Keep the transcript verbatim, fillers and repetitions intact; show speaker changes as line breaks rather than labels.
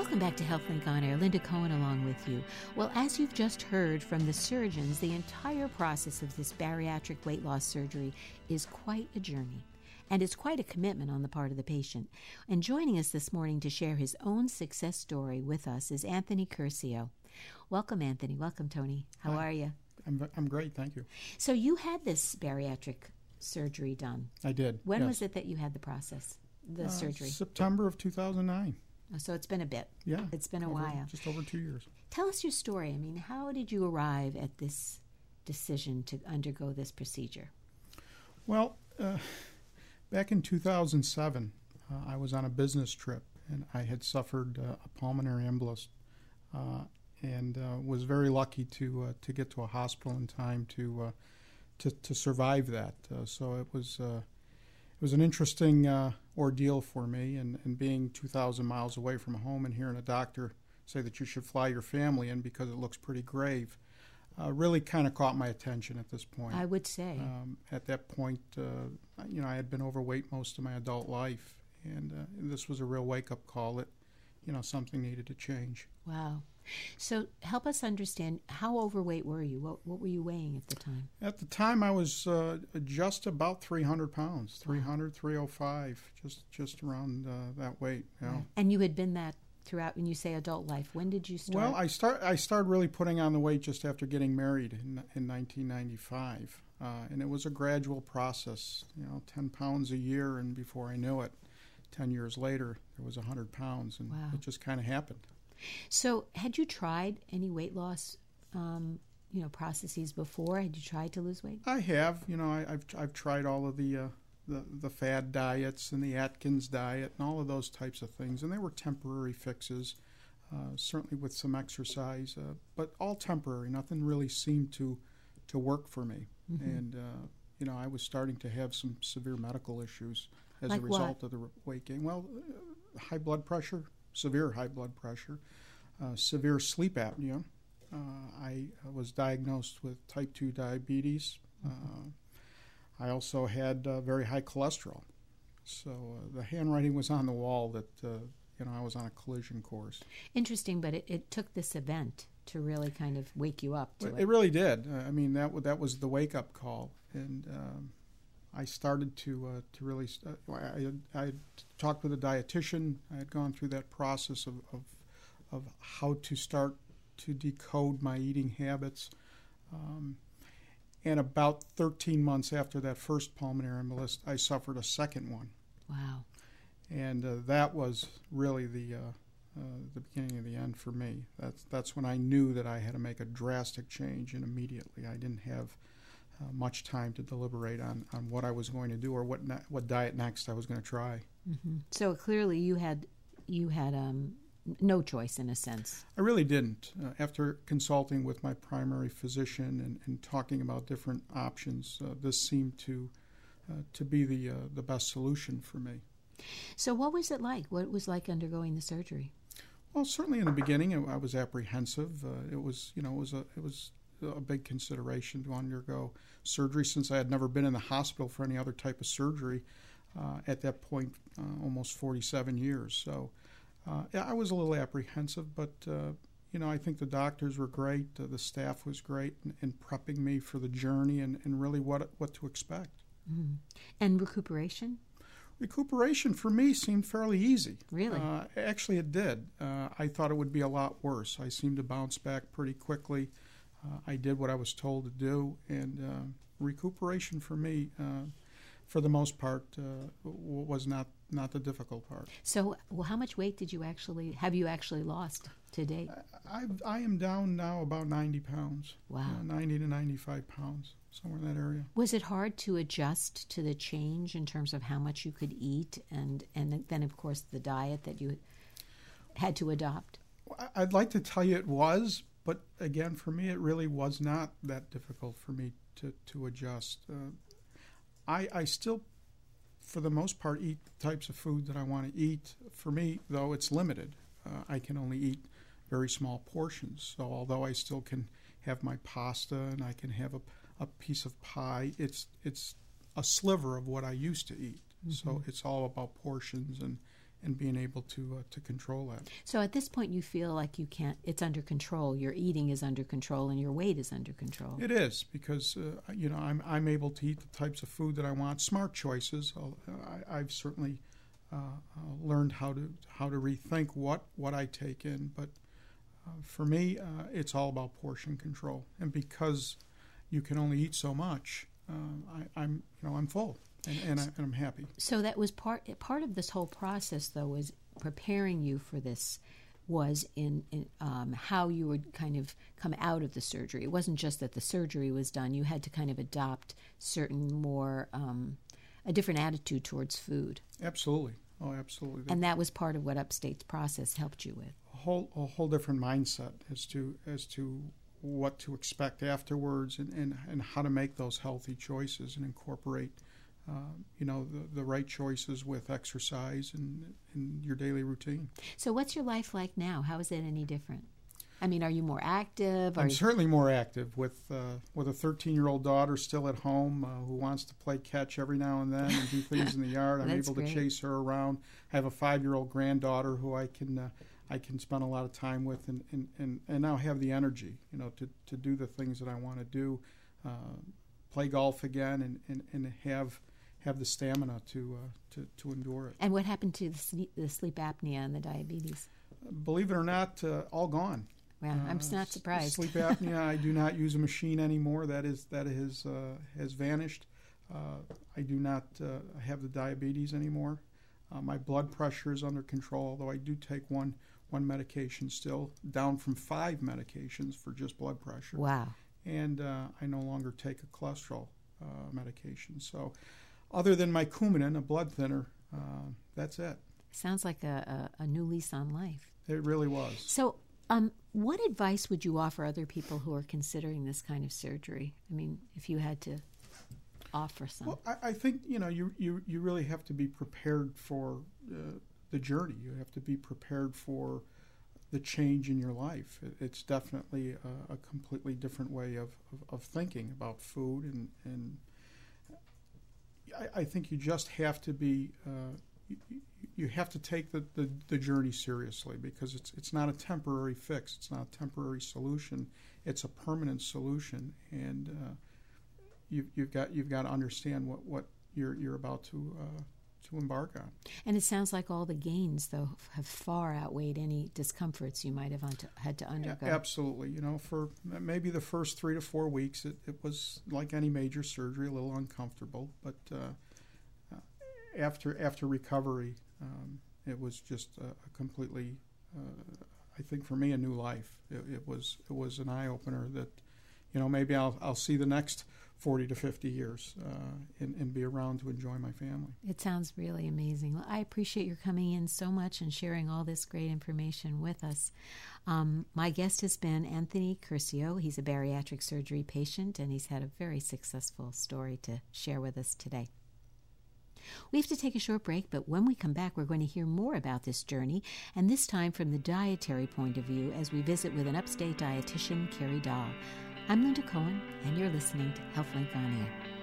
Welcome back to HealthLink On Air. Linda Cohen along with you. Well, as you've just heard from the surgeons, the entire process of this bariatric weight loss surgery is quite a journey. And it's quite a commitment on the part of the patient. And joining us this morning to share his own success story with us is Anthony Curcio. Welcome, Anthony. Welcome, Tony. How
Hi.
are you?
I'm, I'm great, thank you.
So you had this bariatric surgery done.
I did.
When
yes.
was it that you had the process, the
Uh,
surgery?
September of two thousand nine.
Oh, so it's been a bit.
Yeah.
It's been a
over,
while.
Just over two years.
Tell us your story. I mean, how did you arrive at this decision to undergo this procedure?
Well, uh, back in two thousand seven, uh, I was on a business trip, and I had suffered uh, a pulmonary embolus, uh, and uh, was very lucky to uh, to get to a hospital in time to uh, to, to survive that. Uh, so it was uh, it was an interesting uh, ordeal for me, and, and being two thousand miles away from home and hearing a doctor say that you should fly your family in because it looks pretty grave, uh, really kind of caught my attention at this point.
I would say.
Um, at that point, uh, you know, I had been overweight most of my adult life, and uh, this was a real wake-up call that, you know, something needed to change.
Wow. So help us understand, how overweight were you? What, what were you weighing at the time?
At the time, I was uh, just about three hundred pounds, three hundred, three oh five, just just around uh, that weight. You know.
And you had been that throughout, when you say adult life. When did you start?
Well, I start I started really putting on the weight just after getting married in, in nineteen ninety-five, uh, and it was a gradual process. You know, ten pounds a year, and before I knew it, ten years later, there was one hundred pounds, and
Wow.
it just kind of happened.
So had you tried any weight loss, um, you know, processes before? Had you tried to lose weight?
I have. You know, I, I've I've tried all of the. Uh, The, the fad diets and the Atkins diet and all of those types of things. And they were temporary fixes, uh, certainly with some exercise, uh, but all temporary. Nothing really seemed to, to work for me.
Mm-hmm.
And, uh, you know, I was starting to have some severe medical issues as
Like
a result
what?
of the weight gain. Well, uh, high blood pressure, severe high blood pressure, uh, severe sleep apnea. Uh, I was diagnosed with type two diabetes. Uh, I also had uh, very high cholesterol. So uh, the handwriting was on the wall that, uh, you know, I was on a collision course.
Interesting, but it, it took this event to really kind of wake you up to
It,
it.
it really did. Uh, I mean, that w- that was the wake-up call. And um, I started to uh, to really, st- I, had, I had talked with a dietitian. I had gone through that process of, of, of how to start to decode my eating habits. Um, And about thirteen months after that first pulmonary embolus, I suffered a second one.
Wow.
And uh, that was really the uh, uh, the beginning of the end for me. That's that's when I knew that I had to make a drastic change, and immediately I didn't have uh, much time to deliberate on, on what I was going to do or what ne- what diet next I was going to try.
Mm-hmm. So clearly you had you had um, no choice in a sense.
I really didn't. Uh, after consulting with my primary physician and, and talking about different options, uh, this seemed to uh, to be the uh, the best solution for me.
So what was it like? What it was like undergoing the surgery?
Well, certainly in the beginning, I was apprehensive. Uh, it was, you know, it was a it was a big consideration to undergo surgery since I had never been in the hospital for any other type of surgery. Uh, at that point, uh, almost forty-seven years. So. Uh, I was a little apprehensive, but, uh, you know, I think the doctors were great. Uh, the staff was great in, in prepping me for the journey and, and really what what to expect.
Mm. And recuperation?
Recuperation for me seemed fairly easy.
Really?
Uh, actually, it did. Uh, I thought it would be a lot worse. I seemed to bounce back pretty quickly. Uh, I did what I was told to do, and uh, recuperation for me, uh, for the most part, uh, was not not the difficult part.
So, well, how much weight did you actually have you actually lost to date?
I, I am down now about ninety pounds.
Wow.
Uh, ninety to ninety-five pounds, somewhere in that area.
Was it hard to adjust to the change in terms of how much you could eat and, and then, of course, the diet that you had to adopt?
I'd like to tell you it was, but again, for me, it really was not that difficult for me to, to adjust. Uh, I, I still, for the most part, eat the types of food that I want to eat. For me, though, it's limited. Uh, I can only eat very small portions. So although I still can have my pasta and I can have a, a piece of pie, it's it's a sliver of what I used to eat. Mm-hmm. So it's all about portions and, and being able to uh, to control that.
So at this point, you feel like you can't. It's under control. Your eating is under control, and your weight is under control.
It is because uh, you know I'm I'm able to eat the types of food that I want. Smart choices. I, I've certainly uh, uh, learned how to how to rethink what what I take in, but uh, for me, uh, it's all about portion control. And because you can only eat so much, uh, I, I'm you know I'm full. And, and, I, and I'm happy.
So that was part part of this whole process, though, was preparing you for this. Was in, in um, how you would kind of come out of the surgery. It wasn't just that the surgery was done. You had to kind of adopt certain more um, a different attitude towards food.
Absolutely. Oh, absolutely.
And that was part of what Upstate's process helped you with.
A whole a whole different mindset as to as to what to expect afterwards, and, and, and how to make those healthy choices and incorporate. Uh, you know, the, the right choices with exercise and, and your daily routine.
So what's your life like now? How is it any different? I mean, are you more active? Are
I'm
you...
certainly more active with uh, with a thirteen-year-old daughter still at home uh, who wants to play catch every now and then and do things in the yard. I'm able
great.
to chase her around. I have a five-year-old granddaughter who I can uh, I can spend a lot of time with, and, and, and, and now have the energy, you know, to, to do the things that I want to do, uh, play golf again, and, and, and have have the stamina to uh, to to endure it.
And what happened to the sleep, the sleep apnea and the diabetes?
Believe it or not, uh, all gone.
Well,
uh,
I'm not surprised.
Sleep apnea. I do not use a machine anymore. That is that has uh, has vanished. Uh, I do not uh, have the diabetes anymore. Uh, my blood pressure is under control, although I do take one one medication still, down from five medications for just blood pressure.
Wow.
And uh, I no longer take a cholesterol uh, medication. So, other than my Coumadin, a blood thinner, uh, that's it.
Sounds like a, a, a new lease on life.
It really was.
So, um, what advice would you offer other people who are considering this kind of surgery? I mean, if you had to offer some.
Well, I, I think, you know, you, you, you really have to be prepared for uh, the journey. You have to be prepared for the change in your life. It, it's definitely a, a completely different way of, of, of thinking about food, and, and I, I think you just have to be, uh, you, you have to take the, the, the journey seriously, because it's it's not a temporary fix. It's not a temporary solution. It's a permanent solution, and uh, you, you've got you've got to understand what, what you're you're about to uh, to embark on.
And it sounds like all the gains, though, have far outweighed any discomforts you might have un- had to undergo.
Yeah, absolutely. You know, for maybe the first three to four weeks, it, it was like any major surgery, a little uncomfortable. But uh, uh, after after recovery, um, it was just a, a completely, uh, I think for me, a new life. It, it was it was an eye opener that, you know, maybe I'll I'll see the next forty to fifty years uh, and, and be around to enjoy my family.
It sounds really amazing. Well, I appreciate your coming in so much and sharing all this great information with us. Um, my guest has been Anthony Curcio. He's a bariatric surgery patient, and he's had a very successful story to share with us today. We have to take a short break, but when we come back, we're going to hear more about this journey, and this time from the dietary point of view, as we visit with an Upstate dietitian, Carrie Dahl. I'm Linda Cohen, and you're listening to HealthLink On Air.